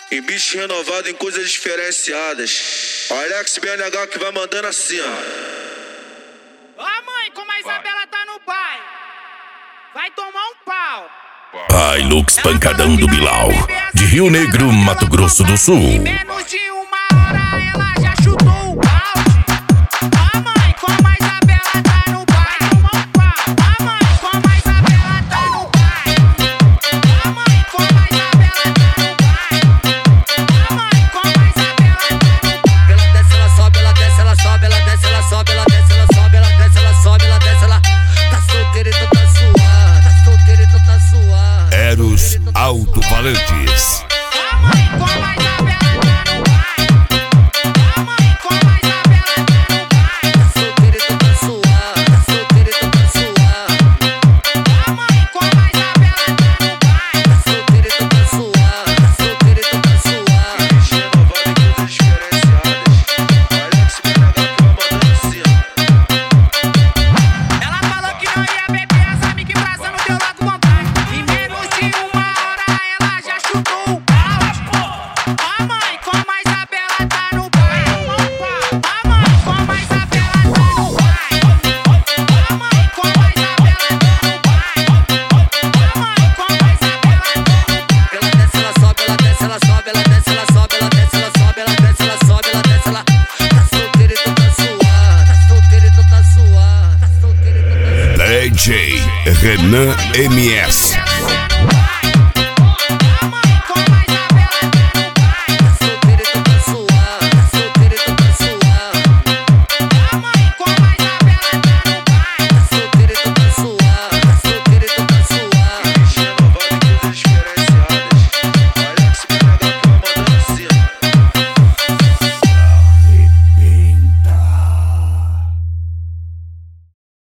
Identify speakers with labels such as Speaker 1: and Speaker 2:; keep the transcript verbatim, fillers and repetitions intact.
Speaker 1: Em bicho renovado, em coisas diferenciadas. Alex B N H que vai mandando assim, ó.
Speaker 2: Ó mãe, como a Isabela tá no pai, vai tomar um pau.
Speaker 3: Hilux pancadão do Bilal, de Rio Negro, Mato Grosso do Sul.
Speaker 2: Em menos de uma hora ela já chutou o balde. Ó mãe, como a Isabela tá no pai, toma um pau. Ó mãe, como a Isabela tá no pai. Ó mãe, como a Isabela tá no pai. Ó mãe, como a Isabela tá no pai.
Speaker 4: Ela desce, ela sobe, ela desce, ela sobe, ela desce, ela sobe, ela desce, ela sobe, ela desce, ela sobe, ela desce, ela tá solteira e tu tá suave, tá solteira e tu tá suave.
Speaker 3: Eros Alto-Falantes.
Speaker 2: Ó mãe, como a Isabela tá no pai. Ó mãe, como a Isabela tá no pai.
Speaker 4: Tá solteira e tu tá suave, tá solteira e tu tá suave.
Speaker 2: Ó mãe, como a Isabela tá no pai.
Speaker 4: Tá solteira e tu tá suave, tá solteira e tu tá suave.
Speaker 1: Bicho renovado, em coisas diferenciadas. Alex B N H que vai mandando assim, ó.
Speaker 2: Ela falou que não ia beber, as amigas em praça não deu logo vontade. Em menos de uma hora ela já chutou o balde. Ó mãe, como a Isabela tá no pai. Ó mãe, como a Isabela tá no pai. Ó mãe, como a Isabela tá no pai. Ó mãe, como a Isabela tá no pai.
Speaker 4: Ela desce, ela sobe, ela desce, ela sobe, ela desce, ela sobe, ela desce, ela sobe, ela desce, ela sobe, ela desce, ela tá solteira e tu tá suave, tá solteira e tu tá suave, tá solteira e tu tá suave.
Speaker 3: D J Renan M S.